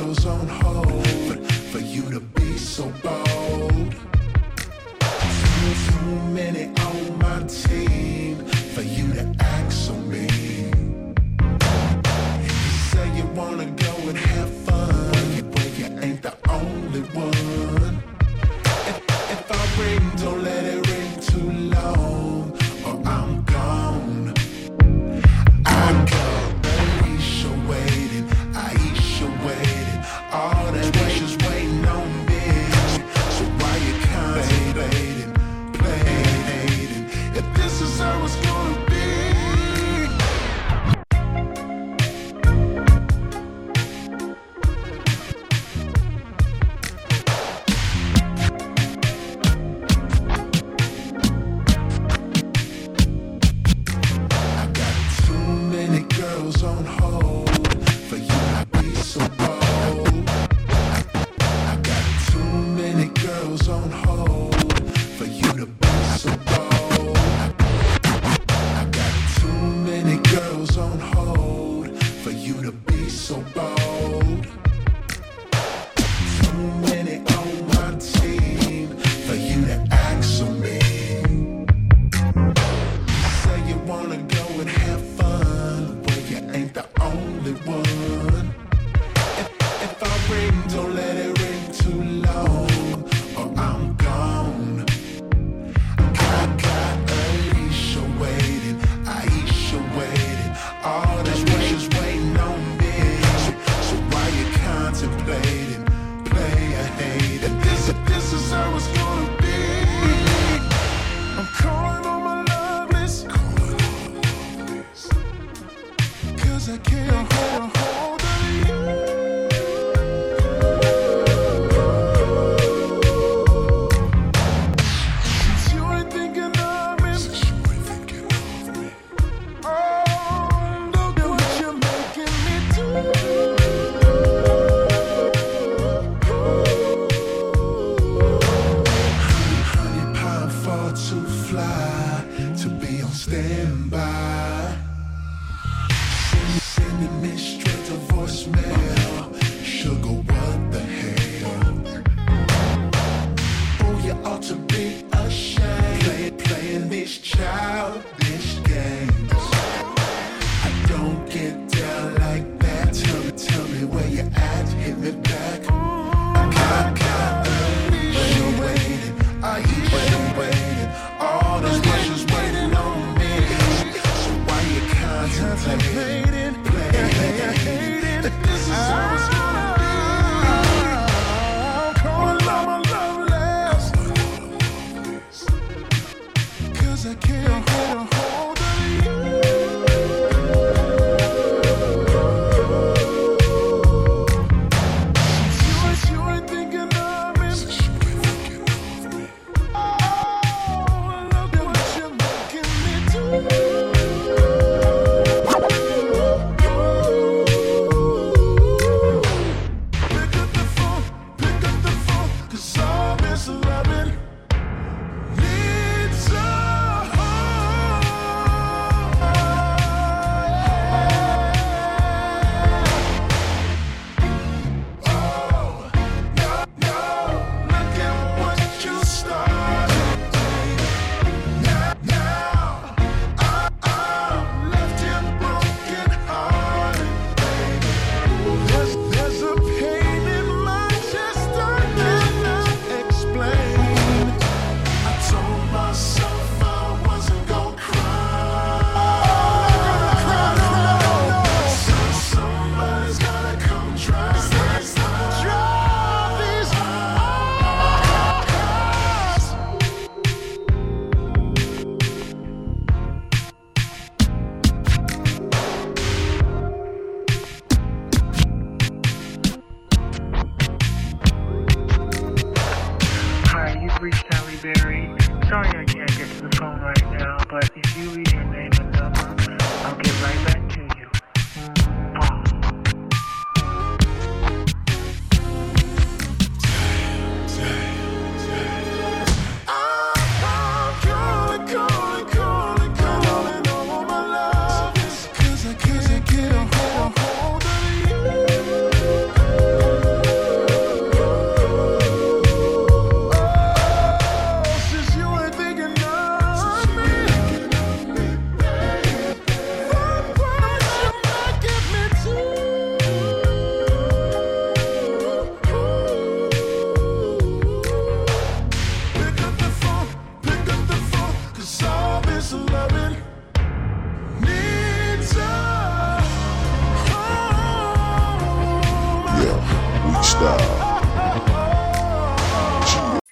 girls on hold for you to be so bold. Too many on my team for you to act so mean. You say you wanna go and have fun, but you ain't the only one. If I ring, don't let it ring too long, or I'm gone. I got Aisha waiting, all that wishes waiting on me. So why you contemplating, playing, if this is how it's gonna be? I got too many girls on hold for you to be so bold. I got too many girls on hold for you to be so bold. I got too many girls on hold for you to be so bold. Too many on my team for you to act so mean. You say you wanna go and have fun, but you ain't the only one.